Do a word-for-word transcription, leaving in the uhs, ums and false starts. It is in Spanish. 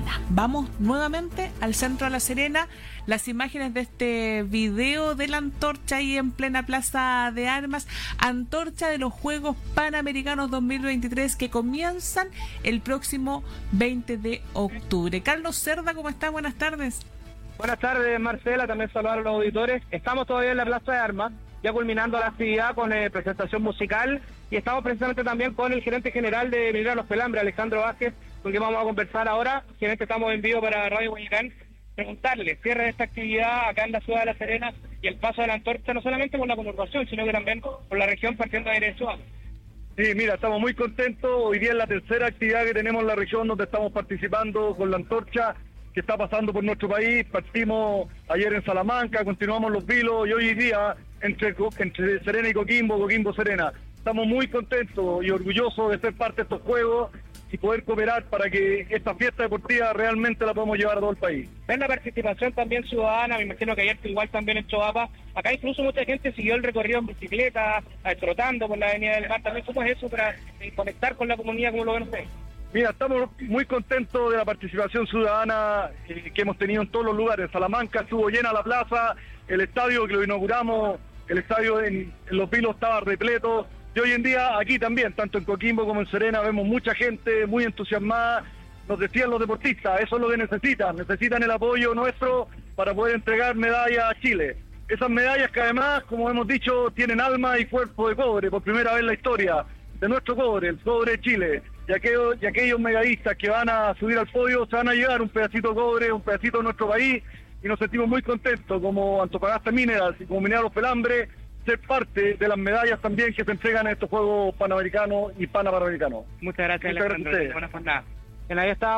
Serena. Vamos nuevamente al centro de La Serena. Las imágenes de este video de la antorcha ahí en plena plaza de armas. Antorcha de los Juegos Panamericanos dos mil veintitrés que comienzan el próximo veinte de octubre. Carlos Cerda, ¿cómo está? Buenas tardes. Buenas tardes, Marcela. También saludar a los auditores. Estamos todavía en la plaza de armas, ya culminando la actividad con eh, presentación musical, y estamos precisamente también con el gerente general de Minería Los Pelambres, Alejandro Vázquez, con quien vamos a conversar ahora. Gerente, estamos en vivo para Radio Guayacán. Preguntarle, cierre de esta actividad acá en la ciudad de La Serena y el paso de la antorcha, no solamente por la conurbación, sino que también por la región partiendo de Aire-Suave. Sí, mira, estamos muy contentos. Hoy día es la tercera actividad que tenemos en la región donde estamos participando con la antorcha que está pasando por nuestro país. Partimos ayer en Salamanca, continuamos Los Vilos y hoy día entre, entre Serena y Coquimbo, Coquimbo-Serena. Estamos muy contentos y orgullosos de ser parte de estos juegos y poder cooperar para que esta fiesta deportiva realmente la podamos llevar a todo el país. Ven la participación también ciudadana, me imagino que ayer igual también en Choapa. Acá incluso mucha gente siguió el recorrido en bicicleta, trotando por la Avenida del Mar. También ¿cómo es eso para conectar con la comunidad como lo ven ustedes? Mira, estamos muy contentos de la participación ciudadana eh, que hemos tenido en todos los lugares. Salamanca estuvo llena la plaza, el estadio que lo inauguramos, el estadio en, en Los Vilos estaba repleto. Y hoy en día aquí también, tanto en Coquimbo como en Serena, vemos mucha gente muy entusiasmada. Nos decían los deportistas, eso es lo que necesitan, necesitan el apoyo nuestro para poder entregar medallas a Chile. Esas medallas que además, como hemos dicho, tienen alma y cuerpo de cobre, por primera vez en la historia de nuestro cobre, el cobre de Chile. Y aquellos, y aquellos medallistas que van a subir al podio se van a llevar un pedacito de cobre, un pedacito de nuestro país, y nos sentimos muy contentos como Antofagasta Minerals y como Minería Los Pelambres, ser parte de las medallas también que se entregan en estos Juegos Panamericanos y Panamericanos. Muchas gracias, Muchas Alejandro. gracias a ustedes. Buenas jornadas. En ahí está